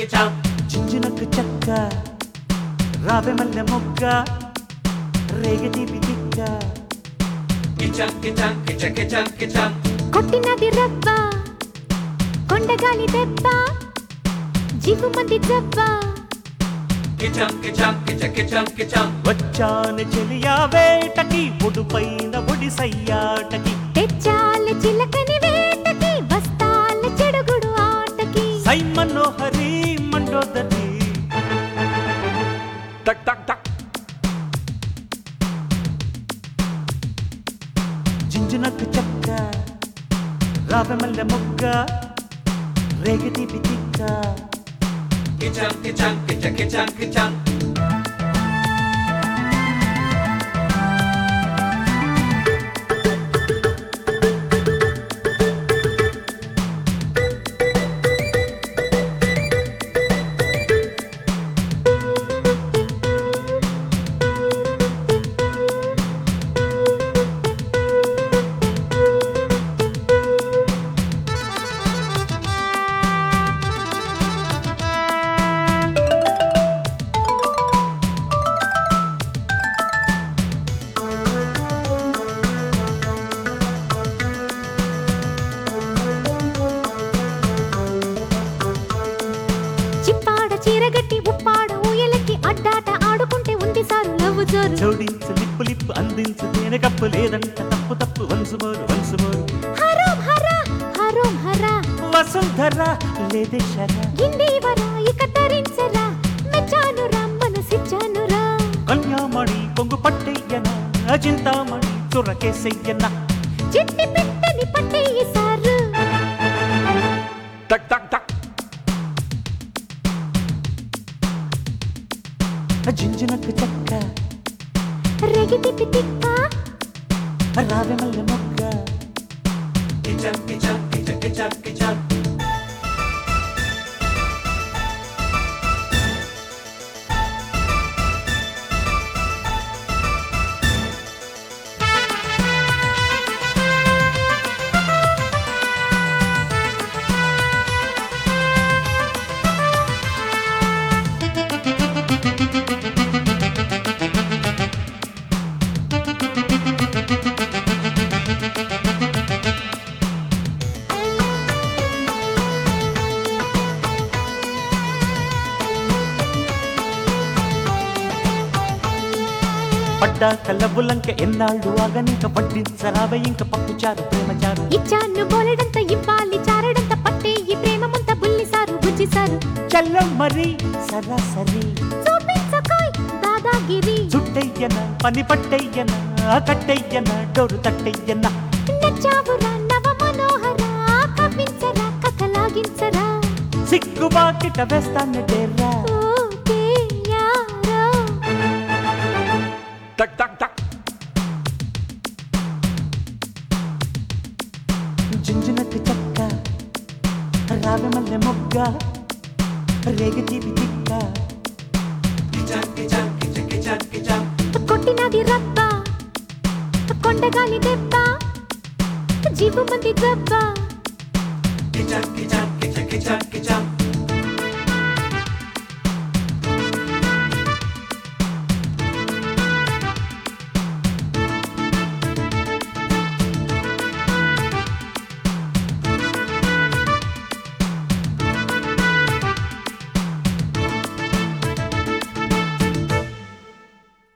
జింజునకు చక్క రావె మల్లె మొగ్గ రేగదీపి తిక్క కొట్టినది రవ్వ కొండగాలి దెబ్బ జీవు మంది జవ్వ వచ్చాను చెలియా వేటకి ఒడుపైన ఒడి సయ్యాటకి తెచ్చాల చిలకని వేటకి వస్తాల చెడుగుడు ఆటకి సై మనోహరి మండోదరి టక్ టక్ టక్ జింజునకు చక్క రావె మల్లె మొగ్గ రేగదీపి తిక్క చీరగట్టి ఉప్పాడ ఊయలకి అడ్డాట ఆడుకుంటే ఉంది సారు లవ్వు జోరు జోడించు లిప్పు లిప్పు అందించు తేనె కప్పు లేదంట తప్పు తప్పు వంసుమోరు వంసుమోరు హరోం హరా హరోం హరా వసుంధర లేదే శర గిందీవరా ఇక తరించరా మెచ్చానురా మనసిచ్చానురా కన్యామణి కొంగు పట్టెయ్యన చింతామణి చురకేసెయ్యన చిట్టి పెట్టని పట్టేయి సారు టక్ టక్ టక్ జింజునకు చక్క రేగితిపి తిక్క రావె మల్లె మొగ్గ పడ్డా కల్లబుల్లంక ఎన్నాళ్ళు ఆగనింక వడ్డించరావే ఇంక పప్పుచారు ప్రేమచారు ఇచ్చాను బోలెడంత ఇవ్వాలి చారడంత పట్టే ఈ ప్రేమమంత బుల్లి సారు బుజ్జి సారు చల్లం మరి సరాసరి చూపించకోయ్ దాదాగిరి చుట్టయ్యన పని పట్టయ్యన కట్టయ్యన డోరు తట్టయ్యన నచ్చావురా నవ మనోహరా కవ్వించరా కథలాగించరా సిగ్గు బాకిట వేస్తాను డేర్రా ఓకే యారో టక్ టక్ టక్ జింజునకు చక్క రావె మల్లె మొగ్గ రేగదీపి తిక్క కొట్టినది రవ్వ కొండగాలి దెబ్బ జీవు మంది జవ్వ